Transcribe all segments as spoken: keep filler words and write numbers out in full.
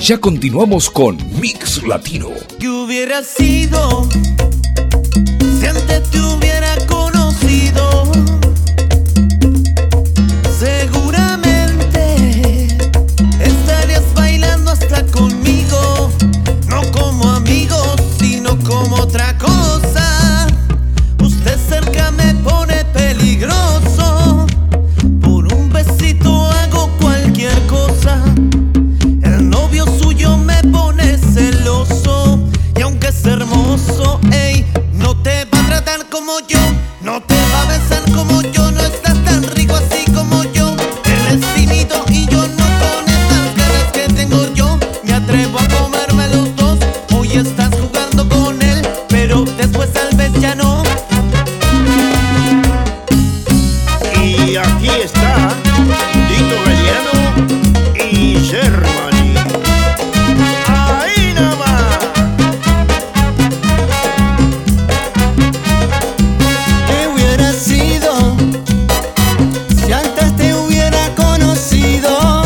Ya continuamos con Mix Latino. ¿Qué hubiera sido si antes te hubiera conocido? Seguramente estarías bailando hasta conmigo, no como amigos, sino como otra cosa. Usted cerca me pone peligroso, por un besito hago cualquier cosa. El novio suyo me pone celoso, y aunque es hermoso, ey, no te va a tratar como yo, no te va a besar como yo, no estás tan rico así como yo. Él es tímido y yo no, con estas ganas que tengo yo, me atrevo a comerme los dos. Hoy estás jugando con él, pero después tal vez ya no. Y aquí está Dito Galeano y Germany. Ahí nomás. ¿Qué hubiera sido si antes te hubiera conocido?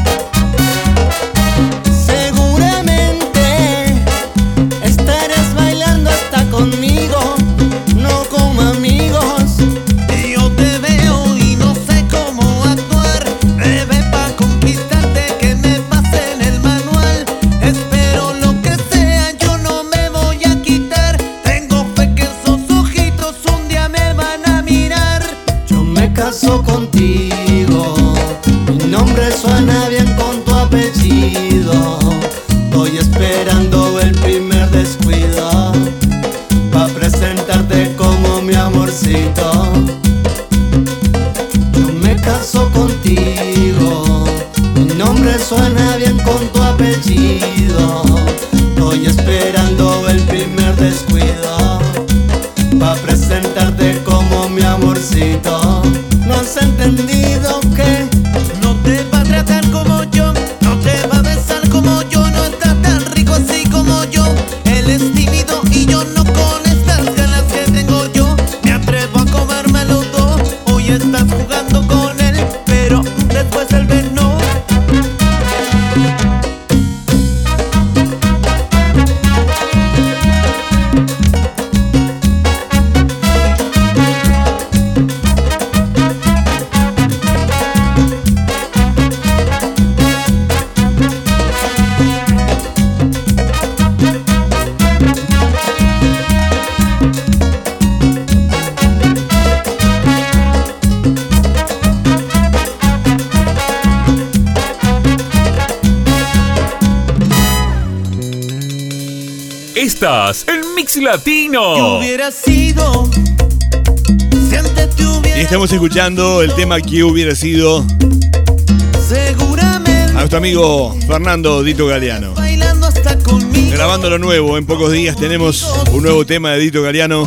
Seguramente estarías bailando hasta conmigo, no como amigos. Yo te veo y no sé cómo actuar, bebé, pa' conquistarte que me pase en el manual. Espero lo que sea, yo no me voy a quitar. Tengo fe que esos ojitos un día me van a mirar. Yo me caso contigo, mi nombre suena bien con tu apellido. Estoy esperando el primer descuido pa' presentarte como mi amorcito. Yo me caso contigo, mi nombre suena bien con tu apellido. Estoy esperando el primer descuido pa' presentarte como mi amorcito. ¿No has entendido que no te va a tratar como yo, no te va a besar como yo, no está tan rico así como yo? Él es tímido y yo no, con estas ganas que tengo yo, me atrevo a comerme los dos. Hoy estás jugando con él, pero después tal vez no. Estás en Mix Latino. ¿Qué hubiera sido si antes te hubiera Y estamos escuchando el tema que hubiera sido seguramente a nuestro amigo Fernando Dito Galeano. bailando hasta conmigo. Grabando lo nuevo, en pocos días tenemos un nuevo tema de Dito Galeano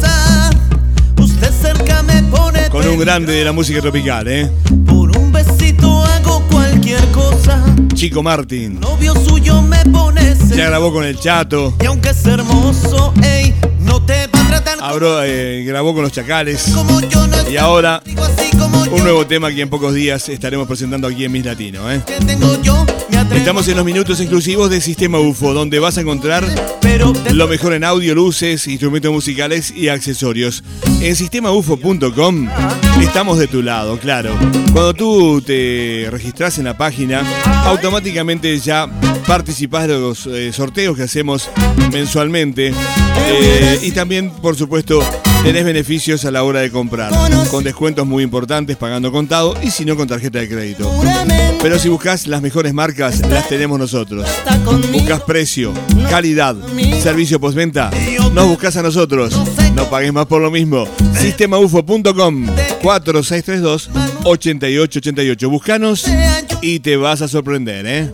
Usted cerca me pone con un grande de la música tropical, ¿eh? por un besito hago cualquier cosa. Chico Martin. Novio suyo me pone Ya celoso, grabó con el Chato. y aunque es hermoso, ey, no te va a tratar Abro, eh, grabó con los Chacales. como yo, no Y ahora digo así como un yo, nuevo tema que en pocos días estaremos presentando aquí en Mix Latino, ¿eh? que tengo yo, me atrevo Estamos en los minutos exclusivos de Sistema U F O, donde vas a encontrar pero lo mejor en audio, luces, instrumentos musicales y accesorios. En sistema u f o punto com estamos de tu lado, claro. Cuando tú te registras en la página, automáticamente ya participás de los eh, sorteos que hacemos mensualmente. Eh, y también, por supuesto, tenés beneficios a la hora de comprar, con descuentos muy importantes pagando contado y si no con tarjeta de crédito. Pero si buscas las mejores marcas, las tenemos nosotros. Buscas precio, calidad, servicio postventa, nos buscas a nosotros. No pagues más por lo mismo. sistema u f o punto com, cuatro seis tres dos, ocho ocho ocho ocho. Búscanos y te vas a sorprender, ¿eh?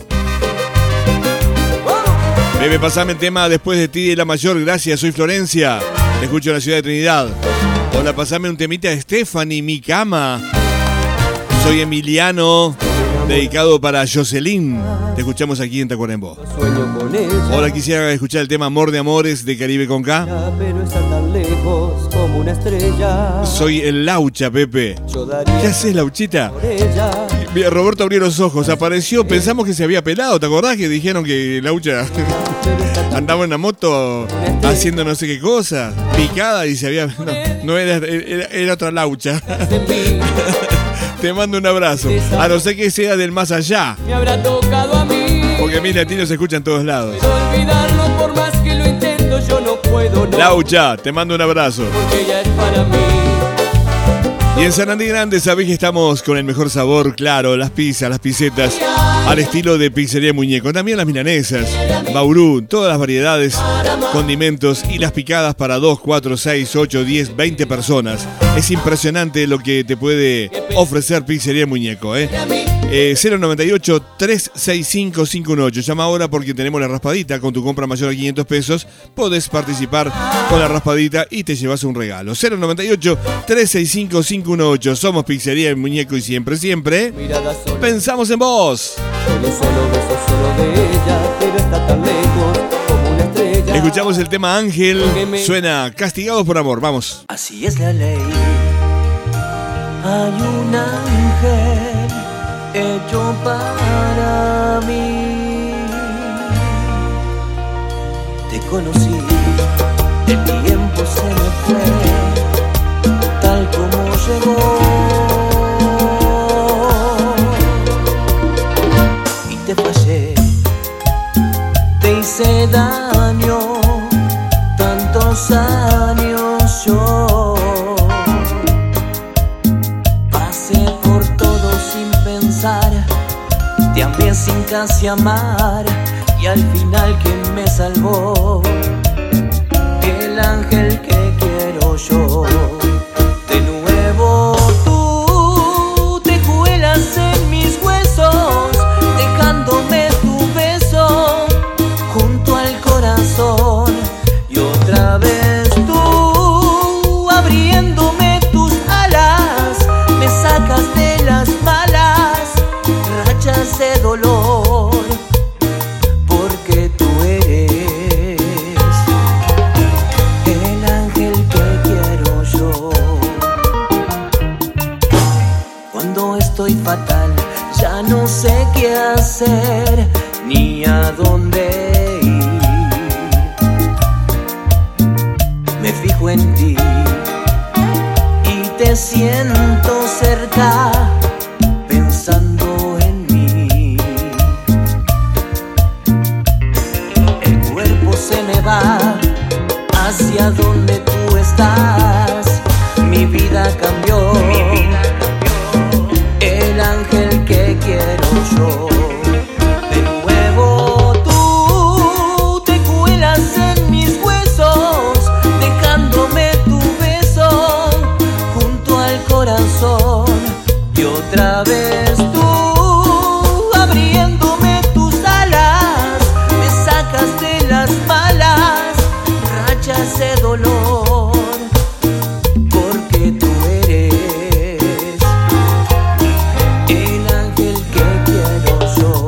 Bebe, pasame el tema Después de ti de La Mayor. Gracias, soy Florencia. Te escucho en la ciudad de Trinidad. Hola, pasame un temita de Stephanie, Mi Cama. Soy Emiliano. dedicado para Jocelyn. Te escuchamos aquí en Tacuarembó. Sueño con ella. Ahora quisiera escuchar el tema Amor de Amores de Caribe con K. Pero está tan lejos como una estrella. Soy el Laucha, Pepe. Yo daría ¿Qué haces, Lauchita? por ella. Mira, Roberto abrió los ojos, apareció, pensamos que se había pelado, ¿te acordás que dijeron que Laucha andaba en la moto haciendo no sé qué cosa, picada y se había... No, no era, era, era otra Laucha. Te mando un abrazo, a no ser que sea del más allá. Me habrá tocado a mí. Porque mira, a ti no se escucha en todos lados. Puedo olvidarlo por más que lo intento, yo no puedo, no. Laucha, te mando un abrazo. Porque ella es para mí. Y en San Andrés Grande sabés que estamos con el mejor sabor, claro, las pizzas, las pisetas, al estilo de Pizzería Muñeco. También las milanesas, baurú, todas las variedades, condimentos y las picadas para dos, cuatro, seis, ocho, diez, veinte personas. Es impresionante lo que te puede ofrecer Pizzería Muñeco, ¿eh? Eh, cero noventa y ocho, tres seis cinco, cinco uno ocho. Llama ahora porque tenemos la raspadita. Con tu compra mayor a quinientos pesos podés participar con la raspadita y te llevas un regalo. cero noventa y ocho, tres seis cinco, cinco uno ocho. Somos Pizzería El Muñeco y siempre, siempre pensamos en vos. Solo, solo beso solo de ella, pero está tan lejos como una estrella. Escuchamos el tema Ángel. Suena Castigados por Amor. Vamos. Así es la ley. Hay un ángel hecho para mí. Te conocí, el tiempo se me fue, tal como llegó. Y te fallé, te hice daño, tantos años yo. Te amé sin casi amar y al final quien me salvó, el ángel que quiero yo. De nuevo tú te cuelas en mis huesos, dejándome tu beso junto al corazón. Y otra vez tú abriéndome tus alas, me sacas de las malas rachas de dolor, porque tú eres el ángel que quiero yo. Cuando estoy fatal, ya no sé qué hacer ni a dónde ir. Me fijo en ti y te siento cerca, pensando en mí. El cuerpo se me va hacia donde tú estás. Mi vida cambió, el ángel que quiero yo. De nuevo tú te cuelas en mis huesos, dejándome tu beso junto al corazón. Y otra vez tú abriéndome tus alas, me sacas de las malas rachas de dolor, porque tú eres el ángel que quiero yo.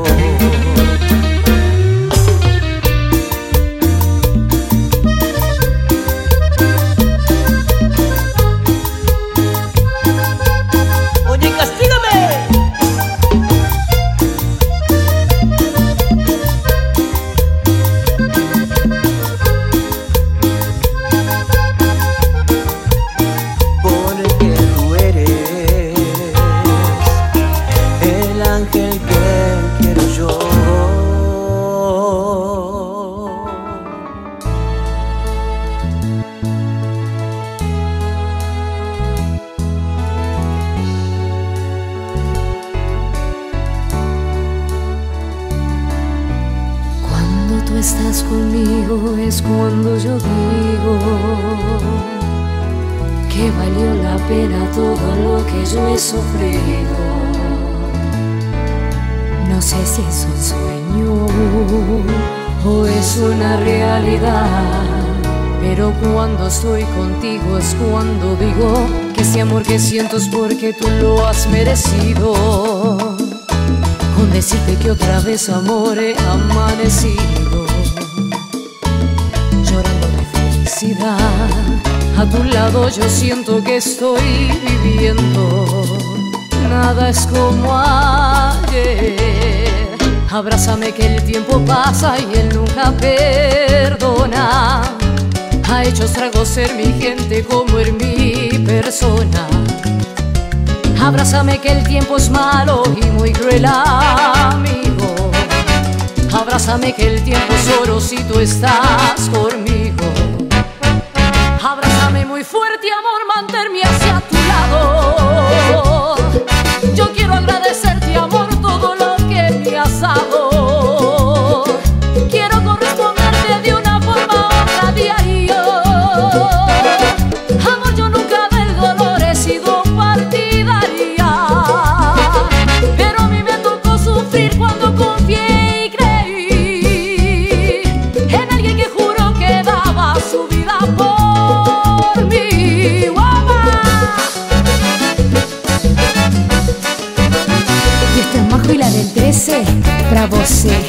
Oye, castígame. Porque tú eres el ángel que quiero yo. Cuando tú estás conmigo es cuando yo digo que valió la pena todo lo que yo he sufrido. No sé si es un sueño o es una realidad, pero cuando estoy contigo es cuando digo que ese amor que siento es porque tú lo has merecido. decirte que otra vez, amor, he amanecido llorando de felicidad. A tu lado yo siento que estoy viviendo, nada es como ayer. Abrázame que el tiempo pasa y él nunca perdona. Ha hecho estragos ser mi gente como en mi persona. Abrázame que el tiempo es malo y muy cruel, amigo. Abrázame que el tiempo es oro si tú estás conmigo. Abrázame muy fuerte, amor, mantenerme hacia tu lado. Yo quiero agradecerte, amor, todo lo que me has dado. Quiero corresponderte de una forma u otra diario. Amor, yo nunca del dolor he sido partidaria, pero a mí me tocó sufrir cuando confié y creí en alguien que juró que daba su vida por mí. ¡Guapa! Y esta es Majo y la del trece, pra você.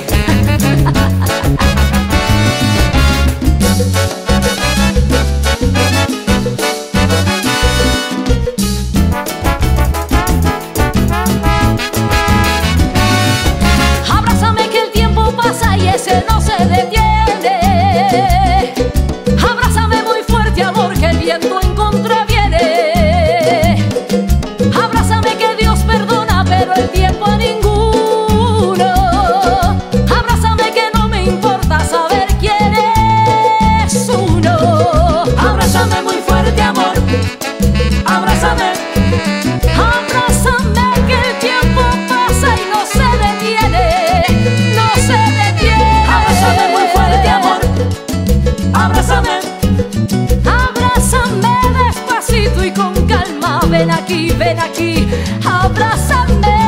Abrázame que el tiempo pasa y ese no se detiene. Abrázame muy fuerte, amor, que el viento en contra viene. Abrázame que Dios perdona, pero el tiempo a ninguno. Abrázame que no me importa saber quién es uno. Abrázame muy fuerte, amor. Abrázame. Abrázame que el tiempo pasa y no se detiene. No se detiene. Abrázame muy fuerte, amor. Abrázame. Abrázame despacito y con calma. Ven aquí, ven aquí. Abrázame.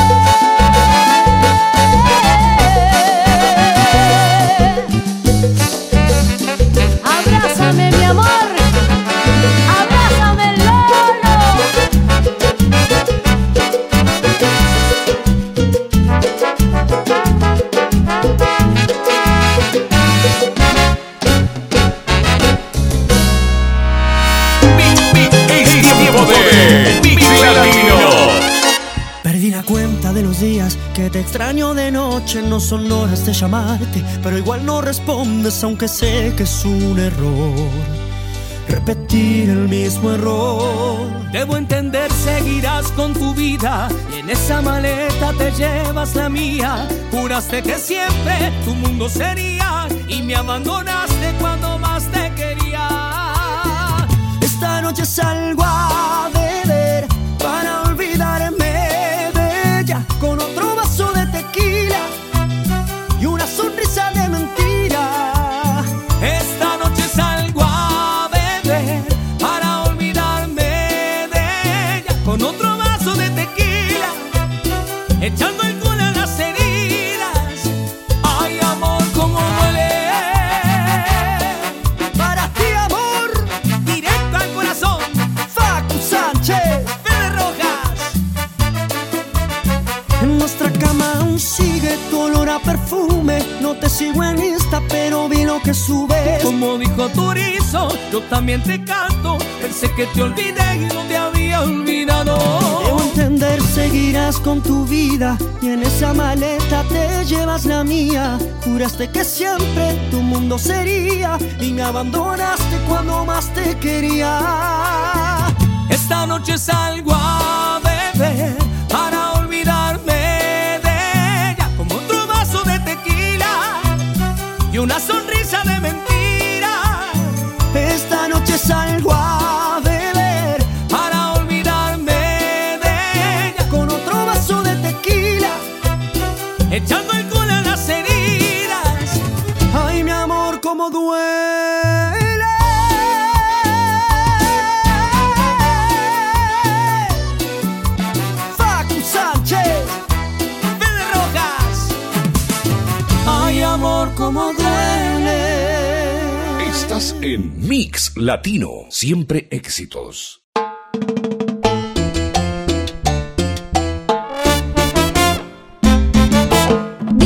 Abrázame, mi amor. Abrázame, Lolo. Es tiempo de Mix Latino. Perdí la cuenta de los días que te extraño de noche. No son horas de llamarte, pero igual no respondes, aunque sé que es un error repetir el mismo error. Debo entender, seguirás con tu vida y en esa maleta te llevas la mía. Juraste que siempre tu mundo sería y me abandonaste cuando más te quería. Esta noche salgo a beber para olvidarme de ella, con otro vaso de tequila y una sonrisa de mentira. Esta noche salgo a beber para olvidarme de ella, con otro vaso de tequila, echando el culo en las heridas. Ay, amor, cómo duele. Para ti, amor, Directo al corazón, Facu Sánchez. Fede Rojas. En nuestra cama aún sigue tu olor a perfume. No te sigo en Insta, pero vi lo que subes. Como dijo Turizo, yo también te canto. Pensé que te olvidé y no te había olvidado. Debo entender, seguirás con tu vida y en esa maleta te llevas la mía. Juraste que siempre tu mundo sería y me abandonaste cuando más te quería. Esta noche salgo a beber para olvidarme de ella, como otro vaso de tequila y una sonrisa de mentira. Esta noche salgo a beber Para olvidarme de ella, con otro vaso de tequila. echando el culo en las heridas. Ay, mi amor, cómo duele. Facu Sánchez. Fede Rojas. Ay, amor, cómo duele. Estás en Mix Latino. Siempre éxitos.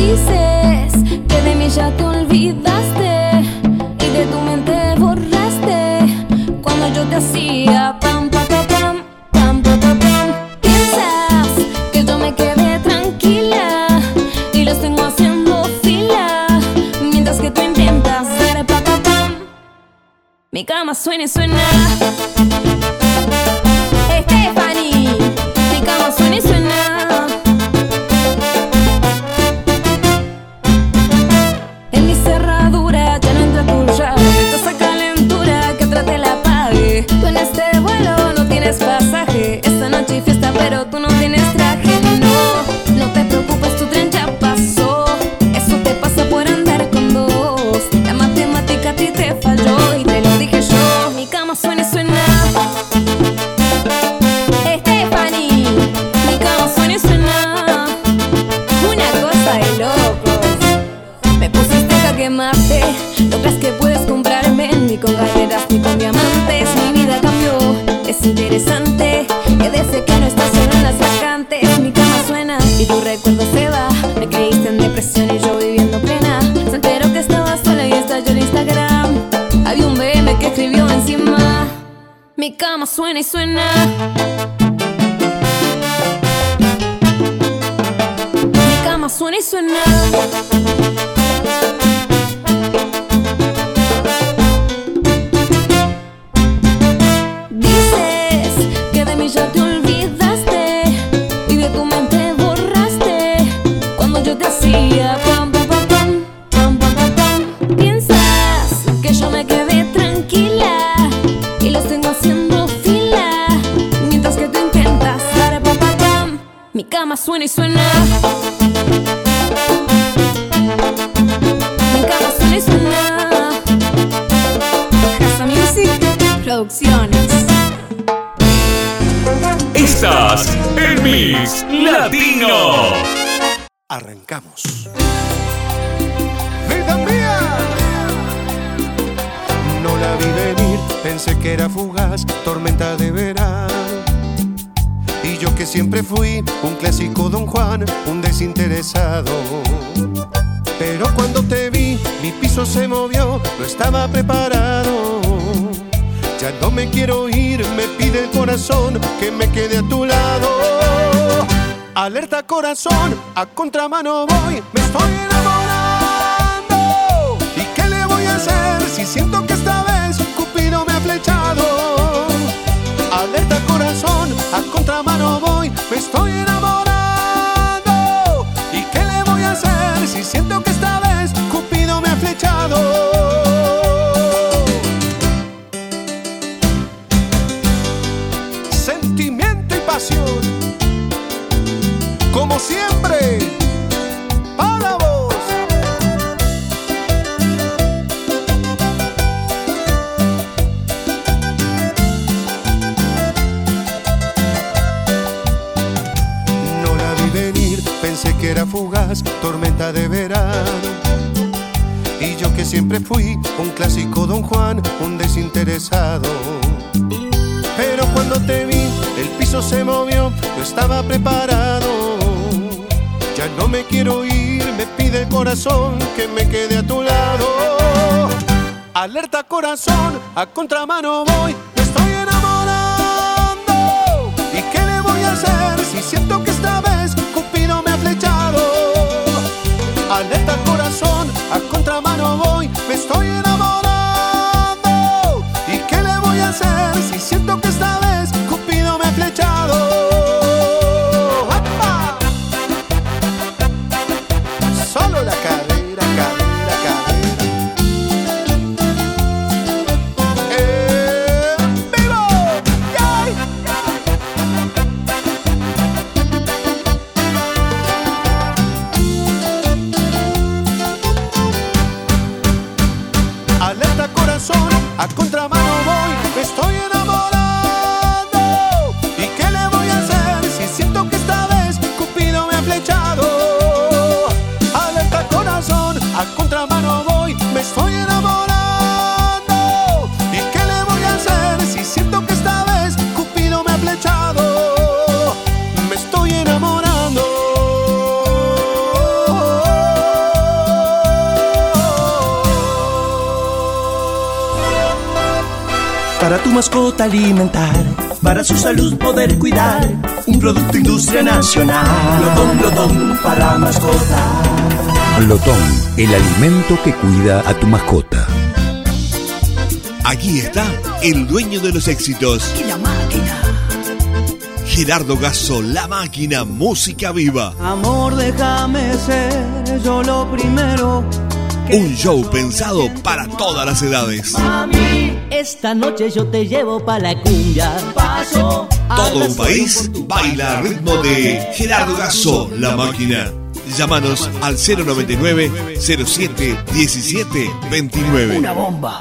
Dices que de mí ya te olvidaste y de tu mente borraste cuando yo te hacía pam, pam, pam, pam, pam, pam, pam, pam. Piensas que yo me quedé tranquila y los tengo haciendo fila mientras que tú intentas dar pa, pa, pam. Mi cama suena y suena. Stephanie, mi cama suena y suena. Pasaje, esta noche y fiesta, pero tú no tienes traje. No, no te preocupes, tu tren ya pasó. Eso te pasa por andar con dos. La matemática a ti te falló y te lo dije yo. Mi cama suena y suena. Stephanie, mi cama suena y suena. Una cosa de locos. Me pusiste a quemarte. ¿No crees que puedes comprarme ni con galletas ni con diamantes? Mi vida cambió. Es interesante que desde que no estás solo en las vacantes mi cama suena y tu recuerdo se va. Me creíste en depresión y yo viviendo plena. Se enteró que estaba sola y estalló el Instagram. Había un B M que escribió encima. Mi cama suena y suena. Mi cama suena y suena. Ya te olvidaste y de tu mente borraste cuando yo te hacía pam, pam, pam, pam, pam, pam, pam, pam. Piensas que yo me quedé tranquila y los tengo haciendo fila mientras que tú intentas dar pam, pam, pam. Mi cama suena y suena. Mi cama suena y suena. Casa Music Producciones. Estás en Mix Latino. Arrancamos. ¡Vida mía! No la vi venir, pensé que era fugaz, tormenta de verano. Y yo que siempre fui un clásico Don Juan, un desinteresado. Pero cuando te vi, mi piso se movió, no estaba preparado. Ya no me quiero ir, me pide el corazón que me quede a tu lado. Alerta corazón, a contramano voy, me estoy enamorando. ¿Y qué le voy a hacer si siento que esta vez Cupido me ha flechado? Alerta corazón, a contramano voy, me estoy enamorando. ¿Y qué le voy a hacer si siento que esta vez Cupido me ha flechado? Como siempre, para vos. No la vi venir, pensé que era fugaz, tormenta de verano. Y yo que siempre fui un clásico Don Juan, un desinteresado. Pero cuando te vi, el piso se movió, yo estaba preparado. Ya no me quiero ir, me pide el corazón que me quede a tu lado. Alerta corazón, a contramano voy, me estoy enamorando. ¿Y qué le voy a hacer si siento que esta vez Cupido me ha flechado? Alerta corazón, a contramano voy, me estoy enamorando. ¿Y qué le voy a hacer si siento que esta vez Cupido me ha flechado? Solo la cadera, cadera, cadera. ¡En vivo! ¡Yay! para tu mascota alimentar, para su salud poder cuidar, un producto industria nacional. Lotón, Lotón para mascota. Lotón, el alimento que cuida a tu mascota. Aquí está el dueño de los éxitos. Y la máquina. Gerardo Gasso, La Máquina, música viva. Amor, déjame ser yo lo primero. Un show pensado para todas las edades. Mami, esta noche yo te llevo pa' la cumbia. Paso. Todo un país baila al ritmo de Gerardo Gasso, La Máquina. Llámanos al cero noventa y nueve, cero siete, diecisiete, veintinueve. Una bomba.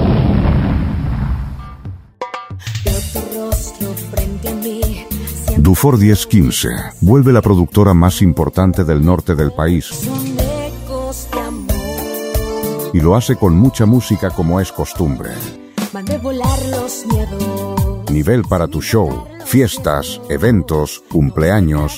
Dufour diez quince vuelve la productora más importante del norte del país y lo hace con mucha música como es costumbre. Nivel para tu show, fiestas, eventos, cumpleaños.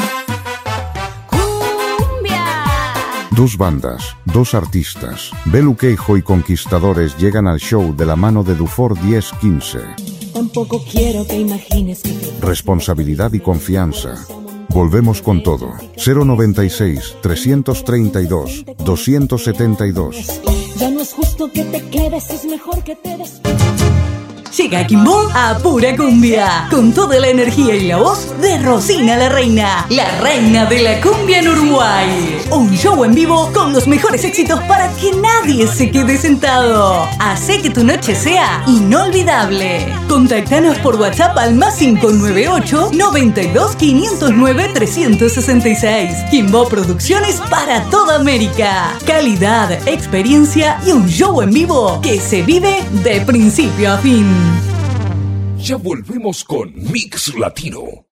Dos bandas, dos artistas, Belu Queijo y Conquistadores llegan al show de la mano de Dufour diez quince. Tampoco quiero que imagines que... Responsabilidad y confianza. Volvemos con todo. cero noventa y seis, trescientos treinta y dos, doscientos setenta y dos. Ya no es justo que te quedes, es mejor que te des... Llega Quimbo a pura cumbia, con toda la energía y la voz de Rosina la Reina, la reina de la cumbia en Uruguay. Un show en vivo con los mejores éxitos para que nadie se quede sentado. Hace que tu noche sea inolvidable. Contáctanos por WhatsApp al más cinco nueve ocho, noventa y dos, quinientos nueve, trescientos sesenta y seis. Quimbo Producciones para toda América. Calidad, experiencia y un show en vivo que se vive de principio a fin. Ya volvemos con Mix Latino.